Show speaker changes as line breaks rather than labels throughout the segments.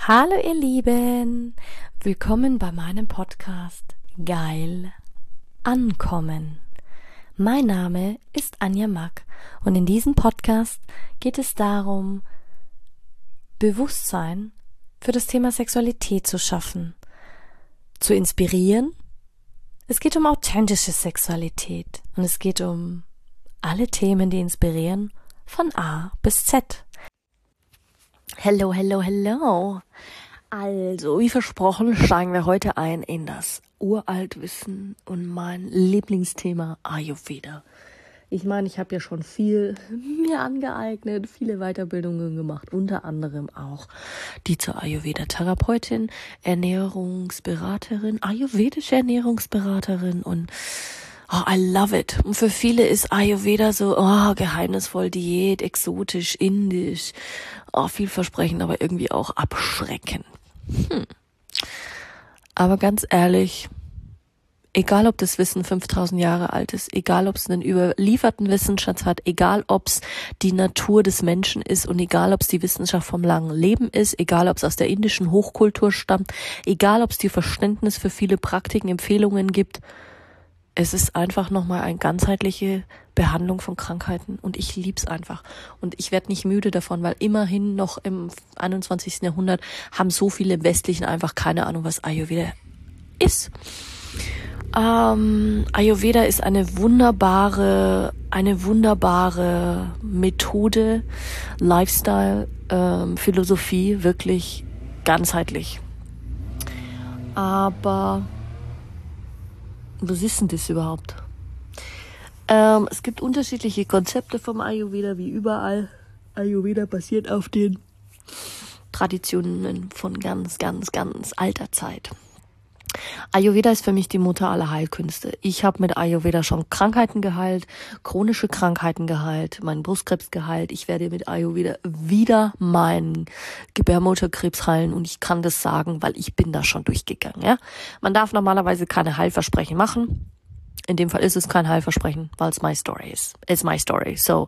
Hallo ihr Lieben, willkommen bei meinem Podcast Geil Ankommen. Mein Name ist Anja Mack und in diesem Podcast geht es darum, Bewusstsein für das Thema Sexualität zu schaffen, zu inspirieren. Es geht um authentische Sexualität und es geht um alle Themen, die inspirieren, von A bis Z. Hello. Also, wie versprochen, steigen wir heute ein in das Uraltwissen und mein Lieblingsthema Ayurveda. Ich meine, ich habe ja schon viel mir angeeignet, viele Weiterbildungen gemacht, unter anderem auch die zur Ayurveda-Therapeutin, Ernährungsberaterin, ayurvedische Ernährungsberaterin und I love it. Und für viele ist Ayurveda so, geheimnisvoll, Diät, exotisch, indisch, vielversprechend, aber irgendwie auch abschreckend. Aber ganz ehrlich, egal ob das Wissen 5000 Jahre alt ist, egal ob es einen überlieferten Wissensschatz hat, egal ob es die Natur des Menschen ist und egal ob es die Wissenschaft vom langen Leben ist, egal ob es aus der indischen Hochkultur stammt, egal ob es die Verständnis für viele Praktiken, Empfehlungen gibt, es ist einfach nochmal eine ganzheitliche Behandlung von Krankheiten und ich lieb's einfach. Und ich werde nicht müde davon, weil immerhin noch im 21. Jahrhundert haben so viele Westlichen einfach keine Ahnung, was Ayurveda ist. Ayurveda ist eine wunderbare Methode, Lifestyle, Philosophie, wirklich ganzheitlich. Aber was ist denn das überhaupt? Es gibt unterschiedliche Konzepte vom Ayurveda, wie überall. Ayurveda basiert auf den Traditionen von ganz alter Zeit. Ayurveda ist für mich die Mutter aller Heilkünste. Ich habe mit Ayurveda schon Krankheiten geheilt, chronische Krankheiten geheilt, meinen Brustkrebs geheilt. Ich werde mit Ayurveda wieder meinen Gebärmutterkrebs heilen und ich kann das sagen, weil ich bin da schon durchgegangen. Ja? Man darf normalerweise keine Heilversprechen machen. In dem Fall ist es kein Heilversprechen, weil es my story ist. It's my story. So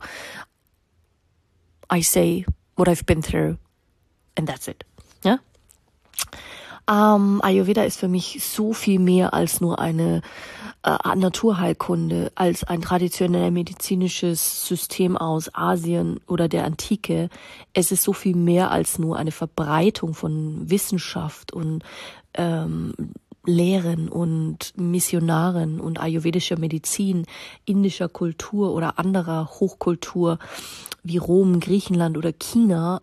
I say what I've been through and that's it. Ja? Ayurveda ist für mich so viel mehr als nur eine Naturheilkunde, als ein traditionell medizinisches System aus Asien oder der Antike. Es ist so viel mehr als nur eine Verbreitung von Wissenschaft und Lehren und Missionaren und ayurvedischer Medizin, indischer Kultur oder anderer Hochkultur wie Rom, Griechenland oder China.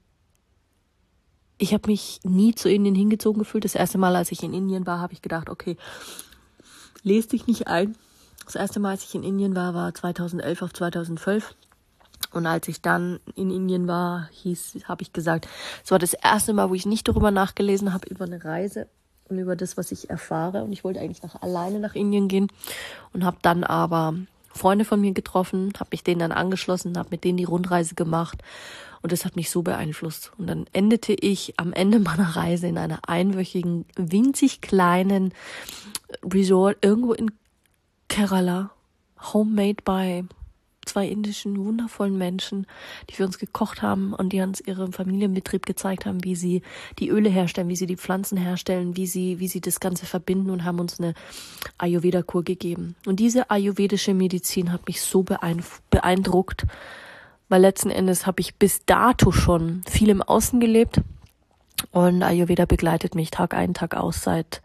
Ich habe mich nie zu Indien hingezogen gefühlt. Das erste Mal, als ich in Indien war, habe ich gedacht, okay, lese dich nicht ein. Das erste Mal, als ich in Indien war 2011 auf 2012. Und als ich dann in Indien war, habe ich gesagt, es war das erste Mal, wo ich nicht darüber nachgelesen habe, über eine Reise und über das, was ich erfahre. Und ich wollte eigentlich alleine nach Indien gehen und habe dann aber Freunde von mir getroffen, habe mich denen dann angeschlossen, habe mit denen die Rundreise gemacht. Und das hat mich so beeinflusst. Und dann endete ich am Ende meiner Reise in einer einwöchigen, winzig kleinen Resort irgendwo in Kerala, homemade by 2 indischen, wundervollen Menschen, die für uns gekocht haben und die uns ihren Familienbetrieb gezeigt haben, wie sie die Öle herstellen, wie sie die Pflanzen herstellen, wie sie das Ganze verbinden und haben uns eine Ayurveda-Kur gegeben. Und diese ayurvedische Medizin hat mich so beeindruckt, weil letzten Endes habe ich bis dato schon viel im Außen gelebt und Ayurveda begleitet mich Tag ein, Tag aus seit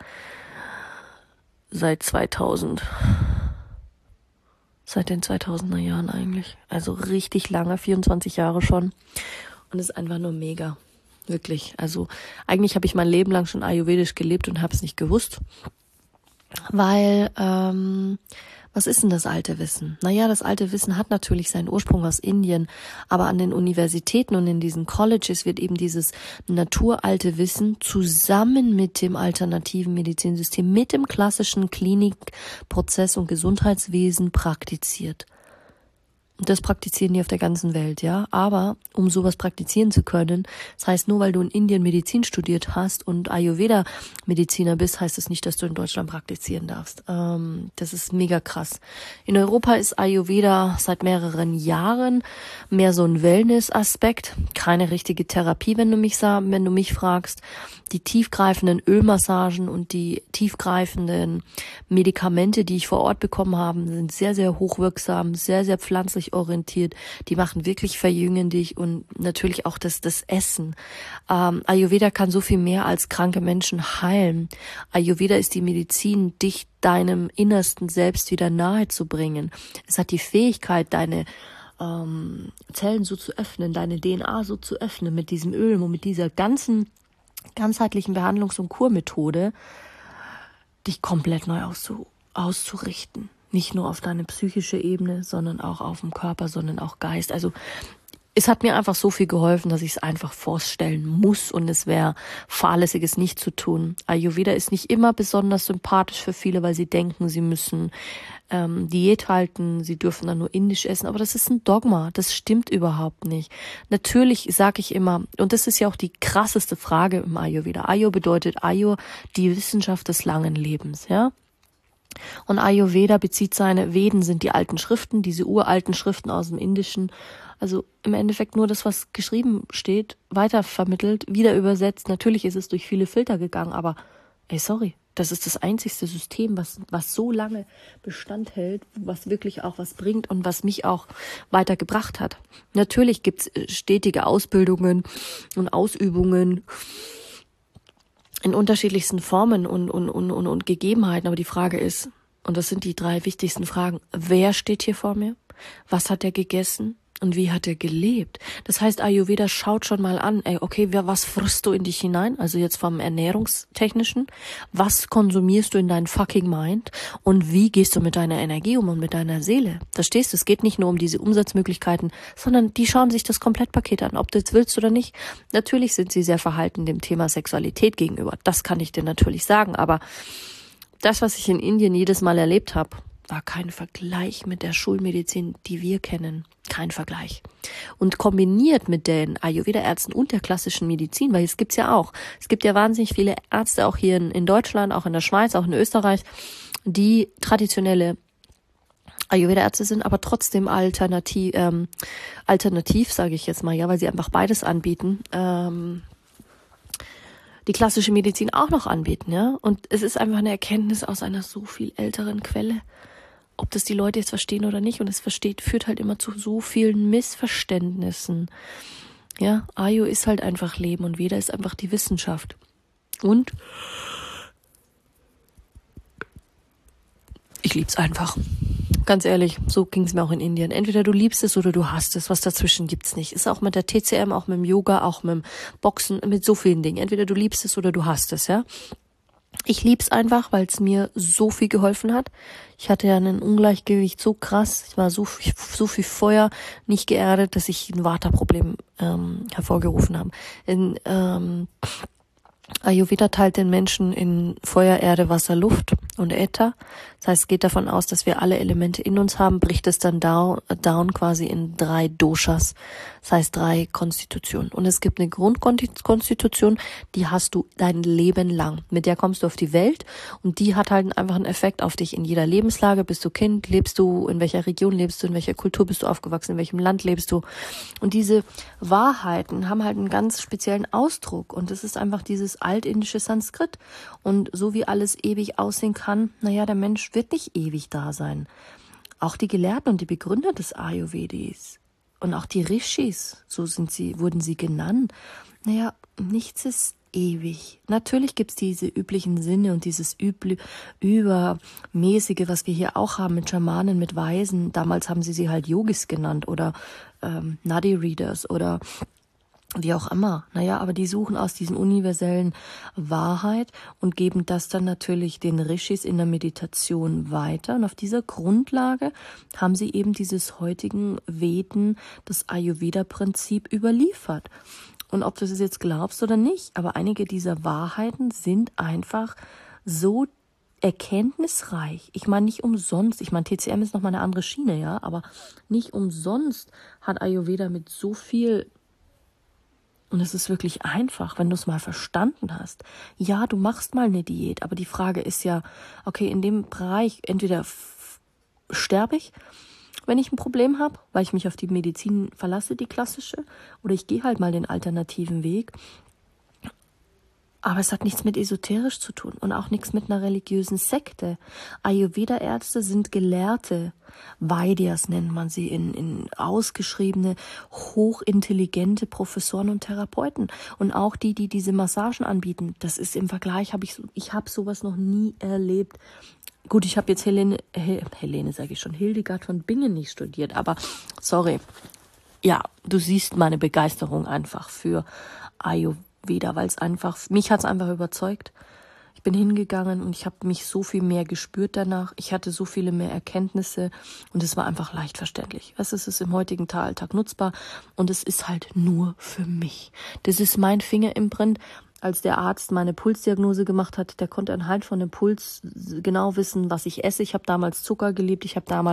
2000. Seit den 2000er Jahren eigentlich. Also richtig lange, 24 Jahre schon. Und es ist einfach nur mega. Wirklich. Also eigentlich habe ich mein Leben lang schon ayurvedisch gelebt und habe es nicht gewusst. Weil, was ist denn das alte Wissen? Naja, das alte Wissen hat natürlich seinen Ursprung aus Indien, aber an den Universitäten und in diesen Colleges wird eben dieses naturalte Wissen zusammen mit dem alternativen Medizinsystem, mit dem klassischen Klinikprozess und Gesundheitswesen praktiziert. Das praktizieren die auf der ganzen Welt, ja. Aber um sowas praktizieren zu können, das heißt, nur weil du in Indien Medizin studiert hast und Ayurveda-Mediziner bist, heißt das nicht, dass du in Deutschland praktizieren darfst. Das ist mega krass. In Europa ist Ayurveda seit mehreren Jahren mehr so ein Wellness-Aspekt. Keine richtige Therapie, wenn du mich fragst. Die tiefgreifenden Ölmassagen und die tiefgreifenden Medikamente, die ich vor Ort bekommen habe, sind sehr, sehr hochwirksam, sehr, sehr pflanzlich orientiert. Die machen wirklich verjüngen dich und natürlich auch das Essen. Ayurveda kann so viel mehr als kranke Menschen heilen. Ayurveda ist die Medizin, dich deinem innersten Selbst wieder nahe zu bringen. Es hat die Fähigkeit, deine Zellen so zu öffnen, deine DNA so zu öffnen mit diesem Öl und mit dieser ganzheitlichen Behandlungs- und Kurmethode, dich komplett neu auszurichten. Nicht nur auf deine psychische Ebene, sondern auch auf dem Körper, sondern auch Geist. Also es hat mir einfach so viel geholfen, dass ich es einfach vorstellen muss und es wäre fahrlässig, es nicht zu tun. Ayurveda ist nicht immer besonders sympathisch für viele, weil sie denken, sie müssen Diät halten, sie dürfen dann nur indisch essen, aber das ist ein Dogma, das stimmt überhaupt nicht. Natürlich sage ich immer, und das ist ja auch die krasseste Frage im Ayurveda. Ayur bedeutet die Wissenschaft des langen Lebens, ja. Und Ayurveda bezieht seine Veden, sind die alten Schriften, diese uralten Schriften aus dem Indischen. Also im Endeffekt nur das, was geschrieben steht, weitervermittelt, wieder übersetzt. Natürlich ist es durch viele Filter gegangen, aber sorry, das ist das einzigste System, was so lange Bestand hält, was wirklich auch was bringt und was mich auch weitergebracht hat. Natürlich gibt's stetige Ausbildungen und Ausübungen in unterschiedlichsten Formen und Gegebenheiten. Aber die Frage ist, und das sind die 3 wichtigsten Fragen, wer steht hier vor mir? Was hat er gegessen? Und wie hat er gelebt? Das heißt, Ayurveda schaut schon mal an, okay, was frisst du in dich hinein? Also jetzt vom Ernährungstechnischen. Was konsumierst du in dein fucking Mind? Und wie gehst du mit deiner Energie um und mit deiner Seele? Verstehst du? Es geht nicht nur um diese Umsatzmöglichkeiten, sondern die schauen sich das Komplettpaket an, ob du jetzt willst oder nicht. Natürlich sind sie sehr verhalten dem Thema Sexualität gegenüber. Das kann ich dir natürlich sagen. Aber das, was ich in Indien jedes Mal erlebt habe, war kein Vergleich mit der Schulmedizin, die wir kennen. Kein Vergleich. Und kombiniert mit den Ayurveda-Ärzten und der klassischen Medizin, weil es gibt's ja auch. Es gibt ja wahnsinnig viele Ärzte, auch hier in Deutschland, auch in der Schweiz, auch in Österreich, die traditionelle Ayurveda-Ärzte sind, aber trotzdem alternativ, sage ich jetzt mal, ja, weil sie einfach beides anbieten, die klassische Medizin auch noch anbieten, ja. Und es ist einfach eine Erkenntnis aus einer so viel älteren Quelle. Ob das die Leute jetzt verstehen oder nicht, und es führt halt immer zu so vielen Missverständnissen. Ja, Ayur ist halt einfach Leben und Veda ist einfach die Wissenschaft. Und ich lieb's einfach. Ganz ehrlich, so ging's mir auch in Indien. Entweder du liebst es oder du hasst es. Was dazwischen gibt's nicht. Ist auch mit der TCM, auch mit dem Yoga, auch mit dem Boxen, mit so vielen Dingen. Entweder du liebst es oder du hasst es, ja. Ich lieb's einfach, weil es mir so viel geholfen hat. Ich hatte ja ein Ungleichgewicht so krass. Ich war so viel Feuer nicht geerdet, dass ich ein Vata-Problem hervorgerufen habe. Ayurveda teilt den Menschen in Feuer, Erde, Wasser, Luft und Äther. Das heißt, es geht davon aus, dass wir alle Elemente in uns haben, bricht es dann down quasi in 3 Doshas. Das heißt 3 Konstitutionen. Und es gibt eine Grundkonstitution, die hast du dein Leben lang. Mit der kommst du auf die Welt und die hat halt einfach einen Effekt auf dich in jeder Lebenslage. Bist du Kind? Lebst du? In welcher Region lebst du? In welcher Kultur bist du aufgewachsen? In welchem Land lebst du? Und diese Wahrheiten haben halt einen ganz speziellen Ausdruck. Und das ist einfach dieses altindische Sanskrit. Und so wie alles ewig aussehen kann, der Mensch wird nicht ewig da sein. Auch die Gelehrten und die Begründer des Ayurvedis und auch die Rishis, wurden sie genannt. Nichts ist ewig. Natürlich gibt's diese üblichen Sinne und dieses Übermäßige, was wir hier auch haben mit Schamanen, mit Weisen. Damals haben sie halt Yogis genannt oder Nadi-Readers oder wie auch immer. Aber die suchen aus diesen universellen Wahrheit und geben das dann natürlich den Rishis in der Meditation weiter. Und auf dieser Grundlage haben sie eben dieses heutigen Veden, das Ayurveda-Prinzip überliefert. Und ob du es jetzt glaubst oder nicht, aber einige dieser Wahrheiten sind einfach so erkenntnisreich. Ich meine nicht umsonst, ich meine TCM ist nochmal eine andere Schiene, ja, aber nicht umsonst hat Ayurveda mit so viel, und es ist wirklich einfach, wenn du es mal verstanden hast. Ja, du machst mal eine Diät, aber die Frage ist ja, okay, in dem Bereich entweder sterbe ich, wenn ich ein Problem habe, weil ich mich auf die Medizin verlasse, die klassische, oder ich gehe halt mal den alternativen Weg. Aber es hat nichts mit esoterisch zu tun und auch nichts mit einer religiösen Sekte. Ayurveda-Ärzte sind Gelehrte. Vaidyas nennt man sie, in ausgeschriebene, hochintelligente Professoren und Therapeuten. Und auch die diese Massagen anbieten, das ist im Vergleich, ich habe sowas noch nie erlebt. Gut, ich habe jetzt Hildegard von Bingen nicht studiert, aber sorry. Ja, du siehst meine Begeisterung einfach für Ayurveda, weil mich hat es einfach überzeugt. Ich bin hingegangen und ich habe mich so viel mehr gespürt danach. Ich hatte so viele mehr Erkenntnisse und es war einfach leicht verständlich. Es ist im heutigen Alltag nutzbar und es ist halt nur für mich. Das ist mein Fingerimprint. Als der Arzt meine Pulsdiagnose gemacht hat, der konnte anhand von dem Puls genau wissen, was ich esse. Ich habe damals Zucker gelebt, ich hatte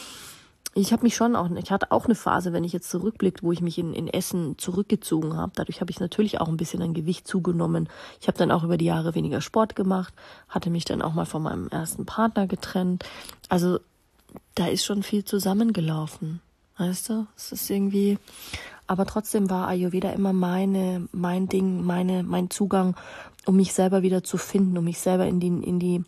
auch eine Phase, wenn ich jetzt zurückblicke, wo ich mich in Essen zurückgezogen habe. Dadurch habe ich natürlich auch ein bisschen an Gewicht zugenommen. Ich habe dann auch über die Jahre weniger Sport gemacht, hatte mich dann auch mal von meinem ersten Partner getrennt. Also da ist schon viel zusammengelaufen, weißt du? Es ist irgendwie, aber trotzdem war Ayurveda immer mein Ding, mein Zugang, um mich selber wieder zu finden, um mich selber in die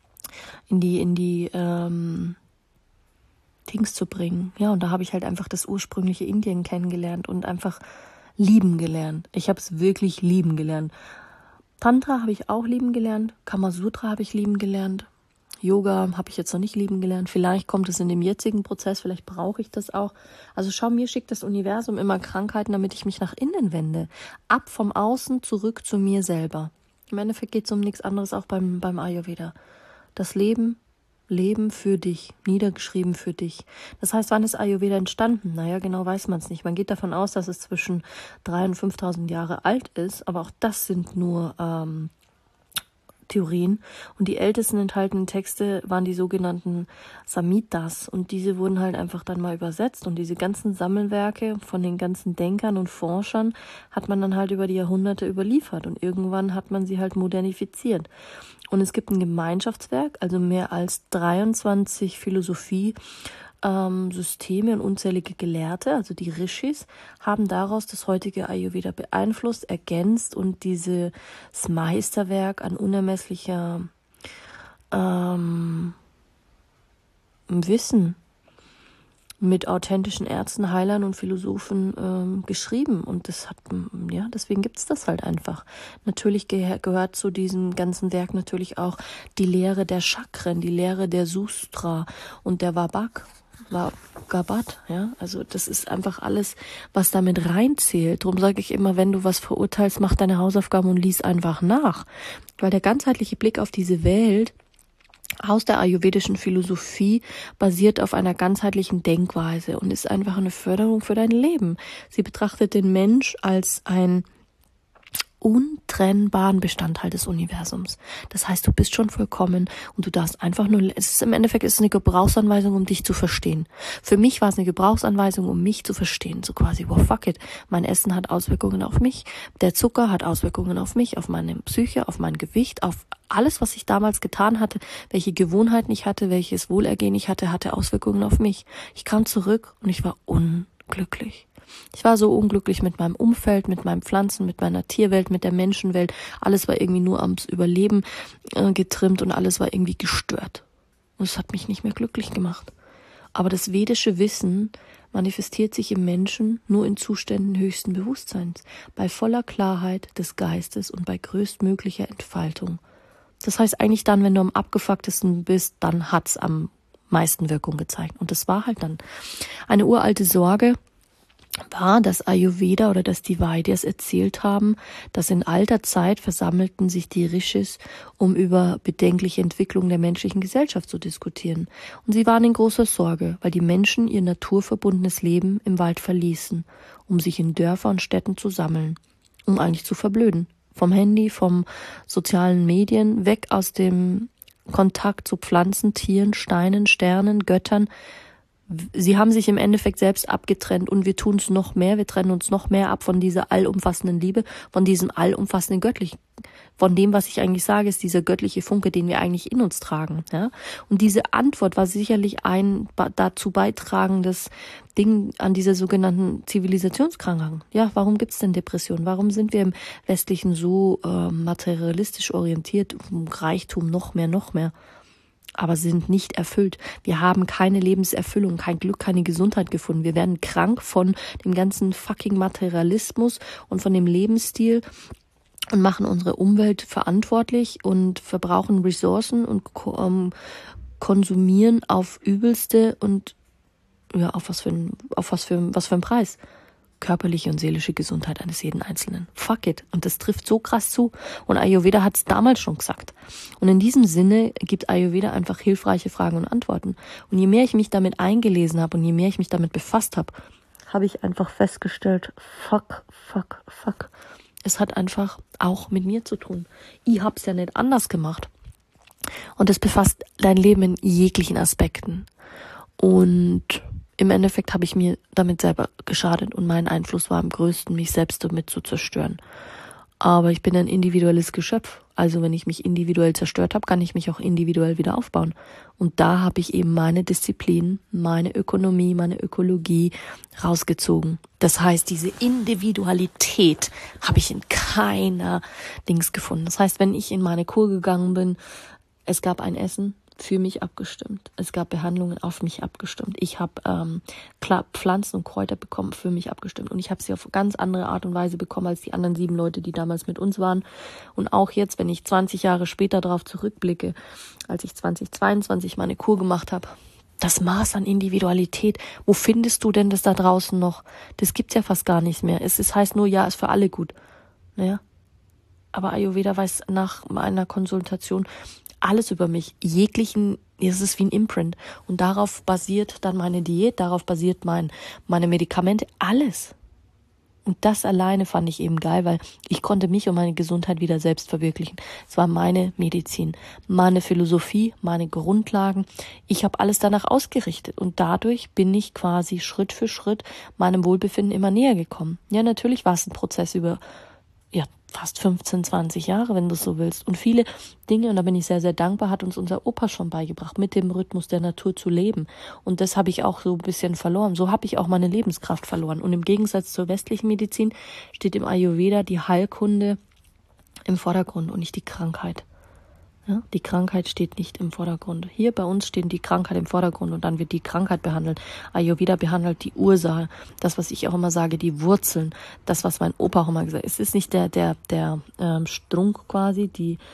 Dings zu bringen. Ja, und da habe ich halt einfach das ursprüngliche Indien kennengelernt und einfach lieben gelernt. Ich habe es wirklich lieben gelernt. Tantra habe ich auch lieben gelernt. Kamasutra habe ich lieben gelernt. Yoga habe ich jetzt noch nicht lieben gelernt. Vielleicht kommt es in dem jetzigen Prozess, vielleicht brauche ich das auch. Also schau, mir schickt das Universum immer Krankheiten, damit ich mich nach innen wende. Ab vom Außen, zurück zu mir selber. Im Endeffekt geht es um nichts anderes auch beim Ayurveda. Das Leben für dich, niedergeschrieben für dich. Das heißt, wann ist Ayurveda entstanden? Naja, genau weiß man es nicht. Man geht davon aus, dass es zwischen 3.000 und 5.000 Jahre alt ist, aber auch das sind nur Theorien. Und die ältesten enthaltenen Texte waren die sogenannten Samhitas. Und diese wurden halt einfach dann mal übersetzt. Und diese ganzen Sammelwerke von den ganzen Denkern und Forschern hat man dann halt über die Jahrhunderte überliefert. Und irgendwann hat man sie halt modernifiziert. Und es gibt ein Gemeinschaftswerk, also mehr als 23 Philosophie-Systeme und unzählige Gelehrte, also die Rishis, haben daraus das heutige Ayurveda beeinflusst, ergänzt und dieses Meisterwerk an unermesslicher Wissen mit authentischen Ärzten, Heilern und Philosophen geschrieben. Und deswegen gibt's das halt einfach. Natürlich gehört zu diesem ganzen Werk natürlich auch die Lehre der Chakren, die Lehre der Sustra und der Vagabat, ja. Also das ist einfach alles, was damit reinzählt. Darum sage ich immer, wenn du was verurteilst, mach deine Hausaufgaben und lies einfach nach. Weil der ganzheitliche Blick auf diese Welt aus der ayurvedischen Philosophie basiert auf einer ganzheitlichen Denkweise und ist einfach eine Förderung für dein Leben. Sie betrachtet den Mensch als ein untrennbaren Bestandteil des Universums. Das heißt, du bist schon vollkommen und du darfst einfach nur, im Endeffekt ist es eine Gebrauchsanweisung, um dich zu verstehen. Für mich war es eine Gebrauchsanweisung, um mich zu verstehen. So quasi, wow, fuck it. Mein Essen hat Auswirkungen auf mich. Der Zucker hat Auswirkungen auf mich, auf meine Psyche, auf mein Gewicht, auf alles, was ich damals getan hatte, welche Gewohnheiten ich hatte, welches Wohlergehen ich hatte, hatte Auswirkungen auf mich. Ich kam zurück und ich war unglücklich. Ich war so unglücklich mit meinem Umfeld, mit meinen Pflanzen, mit meiner Tierwelt, mit der Menschenwelt. Alles war irgendwie nur ans Überleben getrimmt und alles war irgendwie gestört. Und es hat mich nicht mehr glücklich gemacht. Aber das vedische Wissen manifestiert sich im Menschen nur in Zuständen höchsten Bewusstseins, bei voller Klarheit des Geistes und bei größtmöglicher Entfaltung. Das heißt eigentlich dann, wenn du am abgefucktesten bist, dann hat's am meisten Wirkung gezeigt. Und das war halt dann eine uralte Sorge, war, dass Ayurveda oder dass die Vaidyas erzählt haben, dass in alter Zeit versammelten sich die Rishis, um über bedenkliche Entwicklung der menschlichen Gesellschaft zu diskutieren. Und sie waren in großer Sorge, weil die Menschen ihr naturverbundenes Leben im Wald verließen, um sich in Dörfer und Städten zu sammeln, um eigentlich zu verblöden. Vom Handy, vom sozialen Medien, weg aus dem Kontakt zu Pflanzen, Tieren, Steinen, Sternen, Göttern. Sie haben sich im Endeffekt selbst abgetrennt und wir tun es noch mehr, wir trennen uns noch mehr ab von dieser allumfassenden Liebe, von diesem allumfassenden Göttlichen, von dem, was ich eigentlich sage, ist dieser göttliche Funke, den wir eigentlich in uns tragen. Ja? Und diese Antwort war sicherlich ein dazu beitragendes Ding an dieser sogenannten Zivilisationskrankheit. Ja, warum gibt's denn Depressionen? Warum sind wir im Westlichen so materialistisch orientiert, Reichtum noch mehr? Aber sind nicht erfüllt. Wir haben keine Lebenserfüllung, kein Glück, keine Gesundheit gefunden. Wir werden krank von dem ganzen fucking Materialismus und von dem Lebensstil und machen unsere Umwelt verantwortlich und verbrauchen Ressourcen und konsumieren auf übelste und ja, auf was für ein Preis. Körperliche und seelische Gesundheit eines jeden Einzelnen. Fuck it. Und das trifft so krass zu. Und Ayurveda hat es damals schon gesagt. Und in diesem Sinne gibt Ayurveda einfach hilfreiche Fragen und Antworten. Und je mehr ich mich damit eingelesen habe und je mehr ich mich damit befasst habe, habe ich einfach festgestellt, fuck. Es hat einfach auch mit mir zu tun. Ich hab's ja nicht anders gemacht. Und es befasst dein Leben in jeglichen Aspekten. Und im Endeffekt habe ich mir damit selber geschadet und mein Einfluss war am größten, mich selbst damit zu zerstören. Aber ich bin ein individuelles Geschöpf. Also wenn ich mich individuell zerstört habe, kann ich mich auch individuell wieder aufbauen. Und da habe ich eben meine Disziplin, meine Ökonomie, meine Ökologie rausgezogen. Das heißt, diese Individualität habe ich in keiner Dings gefunden. Das heißt, wenn ich in meine Kur gegangen bin, es gab ein Essen, für mich abgestimmt. Es gab Behandlungen auf mich abgestimmt. Ich habe Pflanzen und Kräuter bekommen, für mich abgestimmt. Und ich habe sie auf ganz andere Art und Weise bekommen als die anderen 7 Leute, die damals mit uns waren. Und auch jetzt, wenn ich 20 Jahre später darauf zurückblicke, als ich 2022 meine Kur gemacht habe, das Maß an Individualität, wo findest du denn das da draußen noch? Das gibt's ja fast gar nicht mehr. Es heißt nur, ja, ist für alle gut. Naja. Aber Ayurveda weiß nach meiner Konsultation alles über mich, es ist wie ein Imprint. Und darauf basiert dann meine Diät, darauf basiert meine Medikamente, alles. Und das alleine fand ich eben geil, weil ich konnte mich und meine Gesundheit wieder selbst verwirklichen. Es war meine Medizin, meine Philosophie, meine Grundlagen. Ich habe alles danach ausgerichtet und dadurch bin ich quasi Schritt für Schritt meinem Wohlbefinden immer näher gekommen. Ja, natürlich war es ein Prozess über fast 15, 20 Jahre, wenn du es so willst. Und viele Dinge, und da bin ich sehr, sehr dankbar, hat uns unser Opa schon beigebracht, mit dem Rhythmus der Natur zu leben. Und das habe ich auch so ein bisschen verloren. So habe ich auch meine Lebenskraft verloren. Und im Gegensatz zur westlichen Medizin steht im Ayurveda die Heilkunde im Vordergrund und nicht die Krankheit. Ja, die Krankheit steht nicht im Vordergrund. Hier bei uns steht die Krankheit im Vordergrund und dann wird die Krankheit behandelt. Ayurveda behandelt die Ursache, das, was ich auch immer sage, die Wurzeln, das, was mein Opa auch immer gesagt hat. Es ist nicht der Strunk quasi,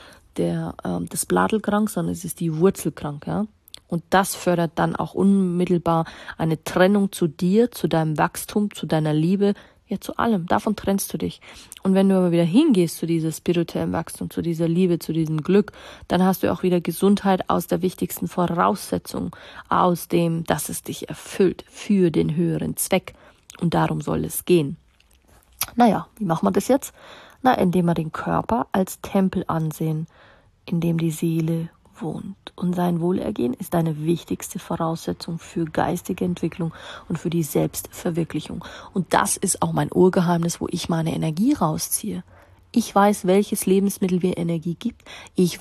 das Bladelkrank, sondern es ist die Wurzelkrank, ja. Und das fördert dann auch unmittelbar eine Trennung zu dir, zu deinem Wachstum, zu deiner Liebe, ja, zu allem. Davon trennst du dich. Und wenn du aber wieder hingehst zu dieser spirituellen Wachstum, zu dieser Liebe, zu diesem Glück, dann hast du auch wieder Gesundheit aus der wichtigsten Voraussetzung, aus dem, dass es dich erfüllt für den höheren Zweck. Und darum soll es gehen. Naja, wie machen wir das jetzt? Indem wir den Körper als Tempel ansehen, in dem die Seele wohnt. Und sein Wohlergehen ist eine wichtigste Voraussetzung für geistige Entwicklung und für die Selbstverwirklichung. Und das ist auch mein Urgeheimnis, wo ich meine Energie rausziehe. Ich weiß, welches Lebensmittel mir Energie gibt. Ich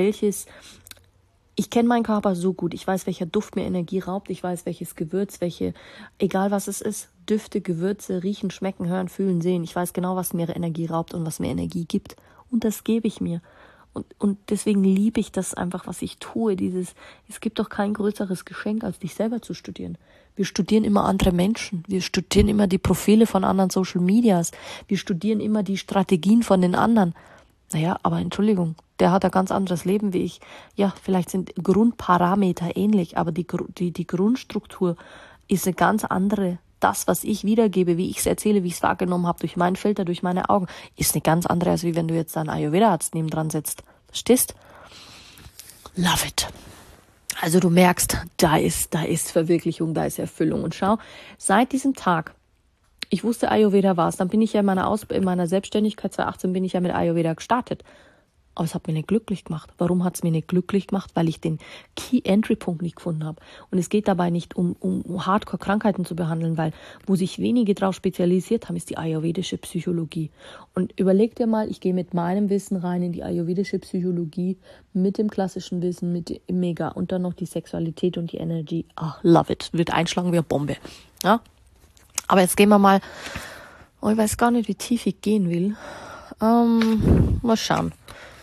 kenne meinen Körper so gut. Ich weiß, welcher Duft mir Energie raubt. Ich weiß, welches Gewürz, egal was es ist, Düfte, Gewürze, riechen, schmecken, hören, fühlen, sehen. Ich weiß genau, was mir Energie raubt und was mir Energie gibt. Und das gebe ich mir. Und deswegen liebe ich das einfach, was ich tue. Es gibt doch kein größeres Geschenk, als dich selber zu studieren. Wir studieren immer andere Menschen. Wir studieren immer die Profile von anderen Social Medias. Wir studieren immer die Strategien von den anderen. Naja, aber Entschuldigung, der hat ein ganz anderes Leben wie ich. Ja, vielleicht sind Grundparameter ähnlich, aber die Grundstruktur ist eine ganz andere. Das, was ich wiedergebe, wie ich es erzähle, wie ich es wahrgenommen habe, durch meinen Filter, durch meine Augen, ist eine ganz andere, als wie wenn du jetzt einen Ayurveda-Arzt nebendran sitzt. Verstehst? Love it. Also du merkst, da ist Verwirklichung, da ist Erfüllung. Und schau, seit diesem Tag, ich wusste, Ayurveda war es, dann bin ich ja in meiner Selbstständigkeit 2018 bin ich ja mit Ayurveda gestartet. Aber es hat mir nicht glücklich gemacht. Warum hat es mir nicht glücklich gemacht? Weil ich den Key-Entry-Punkt nicht gefunden habe. Und es geht dabei nicht um Hardcore-Krankheiten zu behandeln, weil wo sich wenige darauf spezialisiert haben, ist die ayurvedische Psychologie. Und überleg dir mal, ich gehe mit meinem Wissen rein in die ayurvedische Psychologie, mit dem klassischen Wissen, mit dem Mega und dann noch die Sexualität und die Energy. Love it. Wird einschlagen wie eine Bombe. Ja? Aber jetzt gehen wir mal, ich weiß gar nicht, wie tief ich gehen will. Mal schauen.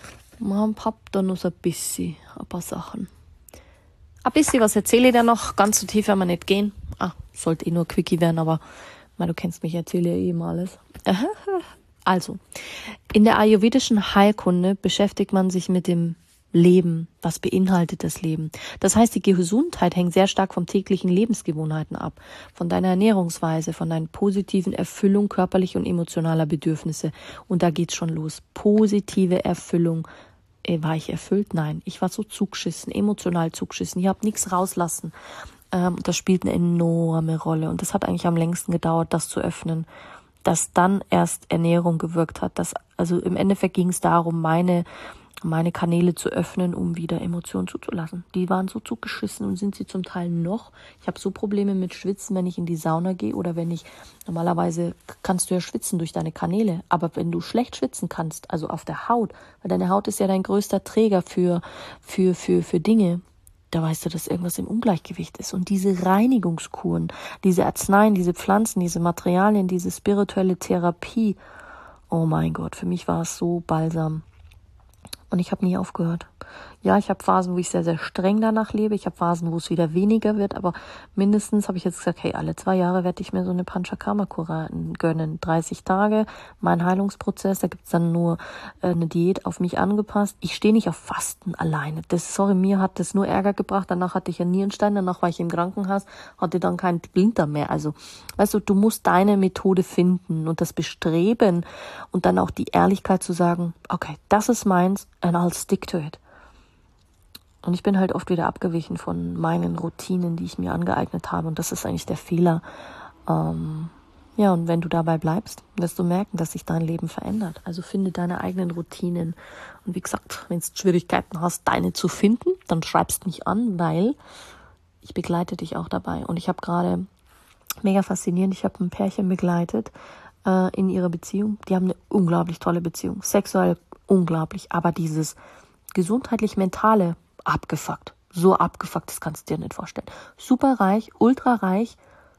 Hab da noch so ein paar Sachen. Ein bisschen was erzähle ich da noch. Ganz so tief werden wir nicht gehen. Sollte nur Quickie werden, aber du kennst mich, erzähle ja eh immer alles. Also, in der ayurvedischen Heilkunde beschäftigt man sich mit dem Leben. Was beinhaltet das Leben? Das heißt, die Gesundheit hängt sehr stark vom täglichen Lebensgewohnheiten ab, von deiner Ernährungsweise, von deiner positiven Erfüllung körperlicher und emotionaler Bedürfnisse. Und da geht's schon los. Positive Erfüllung. War ich erfüllt? Nein. Ich war so zugeschissen, emotional zugeschissen. Ich habe nichts rauslassen. Das spielt eine enorme Rolle. Und das hat eigentlich am längsten gedauert, das zu öffnen. Dass dann erst Ernährung gewirkt hat. Also im Endeffekt ging es darum, meine Kanäle zu öffnen, um wieder Emotionen zuzulassen. Die waren so zugeschissen und sind sie zum Teil noch. Ich habe so Probleme mit Schwitzen, wenn ich in die Sauna gehe oder normalerweise kannst du ja schwitzen durch deine Kanäle, aber wenn du schlecht schwitzen kannst, also auf der Haut, weil deine Haut ist ja dein größter Träger für Dinge, da weißt du, dass irgendwas im Ungleichgewicht ist. Und diese Reinigungskuren, diese Arzneien, diese Pflanzen, diese Materialien, diese spirituelle Therapie, oh mein Gott, für mich war es so balsam. Und ich habe nie aufgehört. Ja, ich habe Phasen, wo ich sehr, sehr streng danach lebe. Ich habe Phasen, wo es wieder weniger wird. Aber mindestens habe ich jetzt gesagt, hey, alle 2 Jahre werde ich mir so eine Panchakarma-Kur gönnen. 30 Tage, mein Heilungsprozess. Da gibt's dann nur eine Diät auf mich angepasst. Ich stehe nicht auf Fasten alleine. Mir hat das nur Ärger gebracht. Danach hatte ich einen Nierenstein. Danach war ich im Krankenhaus, hatte dann keinen Blinddarm mehr. Also, weißt du musst deine Methode finden und das Bestreben und dann auch die Ehrlichkeit zu sagen, okay, das ist meins and I'll stick to it. Und ich bin halt oft wieder abgewichen von meinen Routinen, die ich mir angeeignet habe. Und das ist eigentlich der Fehler. Und wenn du dabei bleibst, wirst du merken, dass sich dein Leben verändert. Also finde deine eigenen Routinen. Und wie gesagt, wenn du Schwierigkeiten hast, deine zu finden, dann schreibst mich an, weil ich begleite dich auch dabei. Und ich habe gerade, mega faszinierend, ich habe ein Pärchen begleitet in ihrer Beziehung. Die haben eine unglaublich tolle Beziehung. Sexuell unglaublich. Aber dieses gesundheitlich-mentale abgefuckt. So abgefuckt, das kannst du dir nicht vorstellen. Super reich, ultra reich.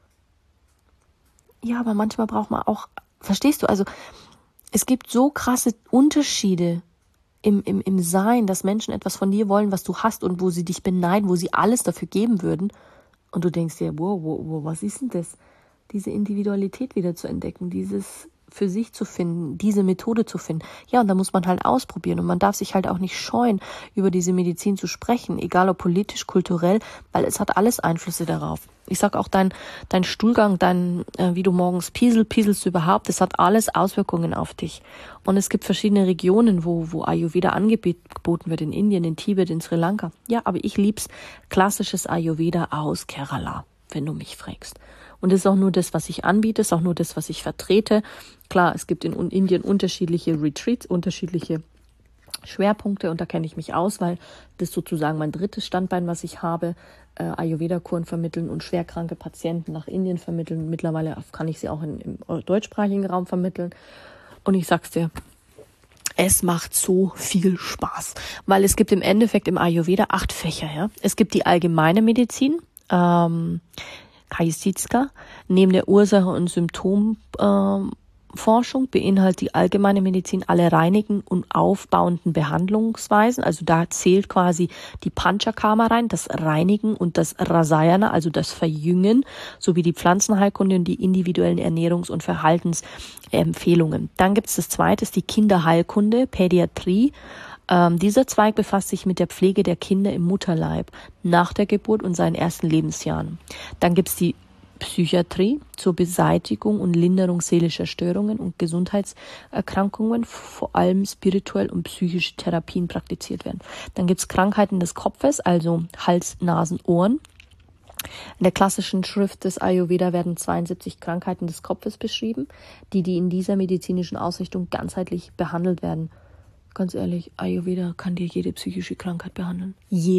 Ja, aber manchmal braucht man auch, verstehst du, also es gibt so krasse Unterschiede im Sein, dass Menschen etwas von dir wollen, was du hast und wo sie dich beneiden, wo sie alles dafür geben würden. Und du denkst dir, wow, was ist denn das? Diese Individualität wieder zu entdecken, dieses für sich zu finden, diese Methode zu finden. Ja, und da muss man halt ausprobieren und man darf sich halt auch nicht scheuen, über diese Medizin zu sprechen, egal ob politisch, kulturell, weil es hat alles Einflüsse darauf. Ich sag auch, dein Stuhlgang, wie du morgens pieselst du überhaupt, das hat alles Auswirkungen auf dich. Und es gibt verschiedene Regionen, wo Ayurveda angeboten wird, in Indien, in Tibet, in Sri Lanka. Ja, aber ich lieb's klassisches Ayurveda aus Kerala, wenn du mich fragst. Und das ist auch nur das, was ich anbiete, ist auch nur das, was ich vertrete. Klar, es gibt in Indien unterschiedliche Retreats, unterschiedliche Schwerpunkte und da kenne ich mich aus, weil das sozusagen mein drittes Standbein, was ich habe, Ayurveda-Kuren vermitteln und schwerkranke Patienten nach Indien vermitteln. Mittlerweile kann ich sie auch im deutschsprachigen Raum vermitteln. Und ich sag's dir, es macht so viel Spaß, weil es gibt im Endeffekt im Ayurveda 8 Fächer. Ja? Es gibt die allgemeine Medizin, Kajistitska, neben der Ursache- und Symptomforschung beinhaltet die allgemeine Medizin alle reinigen und aufbauenden Behandlungsweisen. Also da zählt quasi die Panchakarma rein, das Reinigen und das Rasayana, also das Verjüngen, sowie die Pflanzenheilkunde und die individuellen Ernährungs- und Verhaltensempfehlungen. Dann gibt es das zweite, die Kinderheilkunde, Pädiatrie. Dieser Zweig befasst sich mit der Pflege der Kinder im Mutterleib nach der Geburt und seinen ersten Lebensjahren. Dann gibt's die Psychiatrie zur Beseitigung und Linderung seelischer Störungen und Gesundheitserkrankungen, vor allem spirituell und psychische Therapien praktiziert werden. Dann gibt's Krankheiten des Kopfes, also Hals, Nasen, Ohren. In der klassischen Schrift des Ayurveda werden 72 Krankheiten des Kopfes beschrieben, die in dieser medizinischen Ausrichtung ganzheitlich behandelt werden Ganz ehrlich, Ayurveda kann dir jede psychische Krankheit behandeln.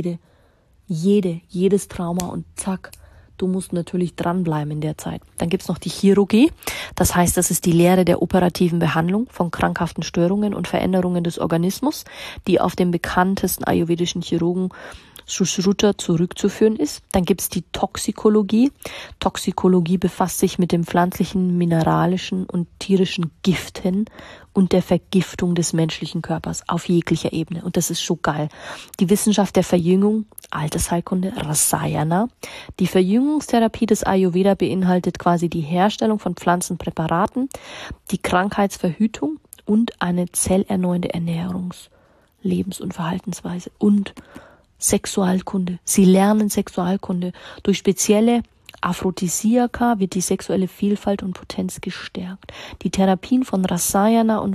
Jedes Trauma und zack. Du musst natürlich dranbleiben in der Zeit. Dann gibt's noch die Chirurgie. Das heißt, das ist die Lehre der operativen Behandlung von krankhaften Störungen und Veränderungen des Organismus, die auf den bekanntesten ayurvedischen Chirurgen Sushruta zurückzuführen ist. Dann gibt's die Toxikologie. Toxikologie befasst sich mit den pflanzlichen, mineralischen und tierischen Giften und der Vergiftung des menschlichen Körpers auf jeglicher Ebene. Und das ist so geil. Die Wissenschaft der Verjüngung, Altersheilkunde, Rasayana. Die Verjüngungstherapie des Ayurveda beinhaltet quasi die Herstellung von Pflanzenpräparaten, die Krankheitsverhütung und eine zellerneuernde Ernährungs-, Lebens- und Verhaltensweise und Sexualkunde. Sie lernen Sexualkunde. Durch spezielle Aphrodisiaka wird die sexuelle Vielfalt und Potenz gestärkt. Die Therapien von Rasayana und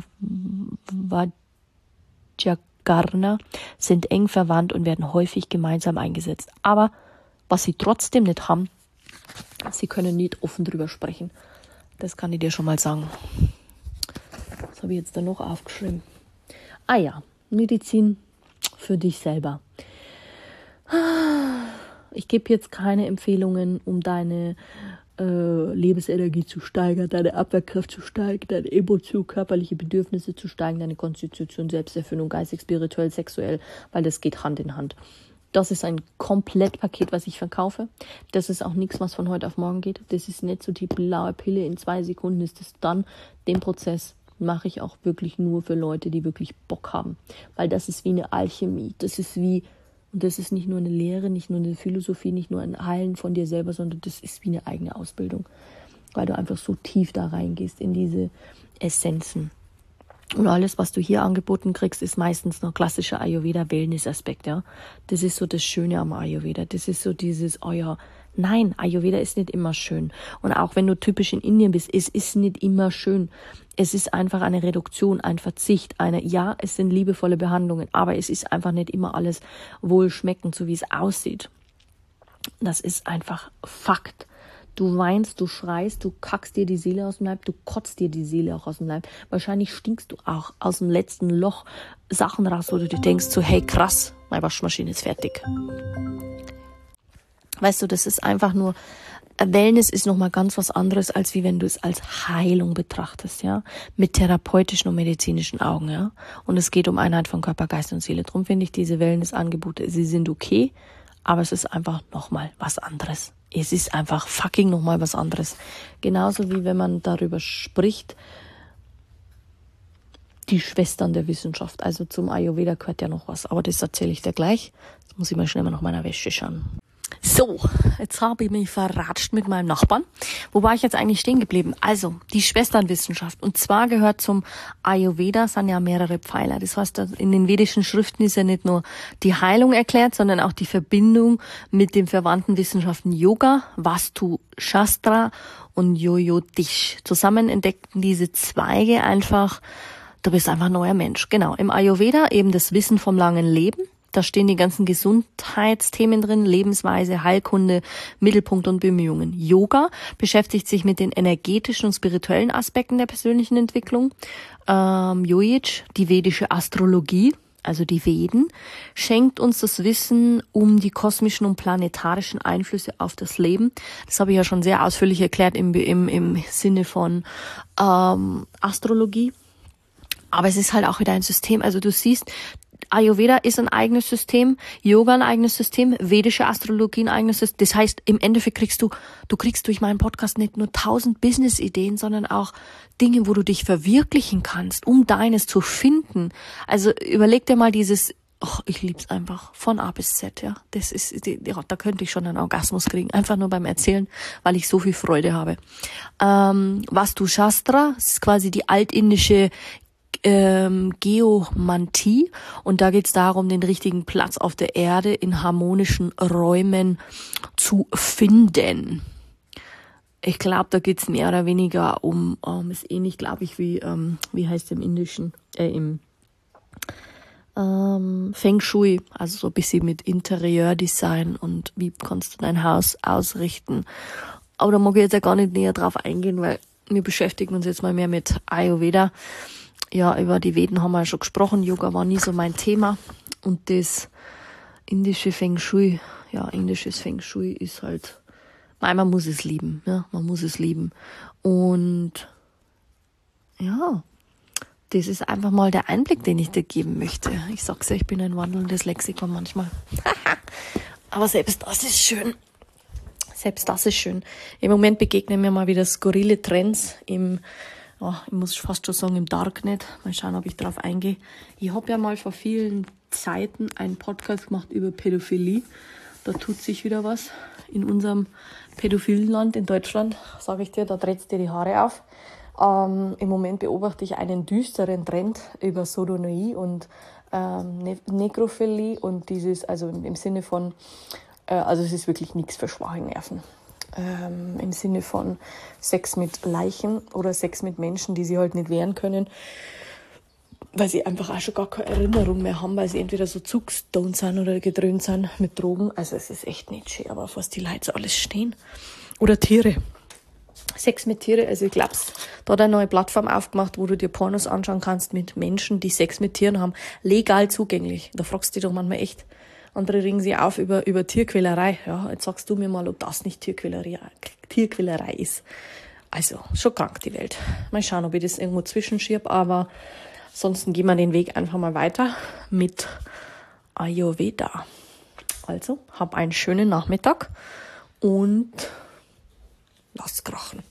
Vajrakarna sind eng verwandt und werden häufig gemeinsam eingesetzt. Aber was sie trotzdem nicht haben, sie können nicht offen drüber sprechen. Das kann ich dir schon mal sagen. Was habe ich jetzt da noch aufgeschrieben? Ah ja, Medizin für dich selber. Ich gebe jetzt keine Empfehlungen, um deine Lebensenergie zu steigern, deine Abwehrkraft zu steigern, deine Emotion, körperliche Bedürfnisse zu steigern, deine Konstitution, Selbsterfüllung, geistig, spirituell, sexuell, weil das geht Hand in Hand. Das ist ein Komplettpaket, was ich verkaufe. Das ist auch nichts, was von heute auf morgen geht. Das ist nicht so die blaue Pille, in 2 Sekunden ist es dann. Den Prozess mache ich auch wirklich nur für Leute, die wirklich Bock haben. Weil das ist wie eine Alchemie. Das ist nicht nur eine Lehre, nicht nur eine Philosophie, nicht nur ein Heilen von dir selber, sondern das ist wie eine eigene Ausbildung. Weil du einfach so tief da reingehst in diese Essenzen. Und alles, was du hier angeboten kriegst, ist meistens noch klassischer Ayurveda-Wellness-Aspekt, ja. Das ist so das Schöne am Ayurveda. Das ist so dieses, nein, Ayurveda ist nicht immer schön. Und auch wenn du typisch in Indien bist, es ist nicht immer schön. Es ist einfach eine Reduktion, ein Verzicht, es sind liebevolle Behandlungen, aber es ist einfach nicht immer alles wohlschmeckend, so wie es aussieht. Das ist einfach Fakt. Du weinst, du schreist, du kackst dir die Seele aus dem Leib, du kotzt dir die Seele auch aus dem Leib. Wahrscheinlich stinkst du auch aus dem letzten Loch Sachen raus, wo du dir denkst, so, hey krass, meine Waschmaschine ist fertig. Weißt du, das ist einfach nur, Wellness ist nochmal ganz was anderes, als wie wenn du es als Heilung betrachtest, ja, mit therapeutischen und medizinischen Augen, ja. Und es geht um Einheit von Körper, Geist und Seele. Darum finde ich diese Wellness-Angebote, sie sind okay, aber es ist einfach nochmal was anderes. Es ist einfach fucking nochmal was anderes. Genauso wie wenn man darüber spricht, die Schwestern der Wissenschaft. Also zum Ayurveda gehört ja noch was, aber das erzähle ich dir gleich. Jetzt muss ich mal schnell mal nach meiner Wäsche schauen. So, jetzt habe ich mich verratscht mit meinem Nachbarn. Wo war ich jetzt eigentlich stehen geblieben? Also, die Schwesternwissenschaft. Und zwar gehört zum Ayurveda, sind ja mehrere Pfeiler. Das heißt, in den vedischen Schriften ist ja nicht nur die Heilung erklärt, sondern auch die Verbindung mit den verwandten Wissenschaften Yoga, Vastu, Shastra und Jyotish. Zusammen entdeckten diese Zweige einfach, du bist einfach ein neuer Mensch. Genau, im Ayurveda eben das Wissen vom langen Leben. Da stehen die ganzen Gesundheitsthemen drin, Lebensweise, Heilkunde, Mittelpunkt und Bemühungen. Yoga beschäftigt sich mit den energetischen und spirituellen Aspekten der persönlichen Entwicklung. Yogic, die vedische Astrologie, also die Veden, schenkt uns das Wissen um die kosmischen und planetarischen Einflüsse auf das Leben. Das habe ich ja schon sehr ausführlich erklärt im Sinne von Astrologie. Aber es ist halt auch wieder ein System. Also du siehst, Ayurveda ist ein eigenes System, Yoga ein eigenes System, vedische Astrologie ein eigenes System. Das heißt, im Endeffekt kriegst du durch meinen Podcast nicht nur 1000 Business-Ideen, sondern auch Dinge, wo du dich verwirklichen kannst, um deines zu finden. Also überleg dir mal dieses, ich lieb's einfach, von A bis Z, ja. Das ist, da könnte ich schon einen Orgasmus kriegen, einfach nur beim Erzählen, weil ich so viel Freude habe. Vastu Shastra, das ist quasi die altindische Geomantie, und da geht es darum, den richtigen Platz auf der Erde in harmonischen Räumen zu finden. Ich glaube, da geht es mehr oder weniger ist ähnlich, glaube ich, wie heißt im Indischen, im Feng Shui, also so ein bisschen mit Interieurdesign und wie kannst du dein Haus ausrichten. Aber da mag ich jetzt ja gar nicht näher drauf eingehen, weil wir beschäftigen uns jetzt mal mehr mit Ayurveda. Ja, über die Veden haben wir ja schon gesprochen. Yoga war nie so mein Thema. Und das indische Feng Shui, indisches Feng Shui ist halt, man muss es lieben, ja, man muss es lieben. Und ja, das ist einfach mal der Einblick, den ich dir geben möchte. Ich sag's ja, ich bin ein wandelndes Lexikon manchmal. Aber selbst das ist schön. Im Moment begegnen mir mal wieder skurrile Trends ich muss fast schon sagen, im Darknet. Mal schauen, ob ich drauf eingehe. Ich habe ja mal vor vielen Zeiten einen Podcast gemacht über Pädophilie. Da tut sich wieder was in unserem pädophilen Land, in Deutschland. Sage ich dir, da dreht's dir die Haare auf. Im Moment beobachte ich einen düsteren Trend über Sodomie und Nekrophilie und dieses, also im Sinne von, es ist wirklich nichts für schwache Nerven. Im Sinne von Sex mit Leichen oder Sex mit Menschen, die sie halt nicht wehren können, weil sie einfach auch schon gar keine Erinnerung mehr haben, weil sie entweder so zugstoned sind oder gedröhnt sind mit Drogen. Also es ist echt nicht schön, aber auf was die Leute so alles stehen. Oder Tiere. Sex mit Tieren, also ich glaub's, da hat eine neue Plattform aufgemacht, wo du dir Pornos anschauen kannst mit Menschen, die Sex mit Tieren haben, legal zugänglich. Da fragst du dich doch manchmal echt. Andere regen sich auf über Tierquälerei. Ja, jetzt sagst du mir mal, ob das nicht Tierquälerei ist. Also, schon krank die Welt. Mal schauen, ob ich das irgendwo zwischenschiebe, aber ansonsten gehen wir den Weg einfach mal weiter mit Ayurveda. Also, hab einen schönen Nachmittag und lass krachen.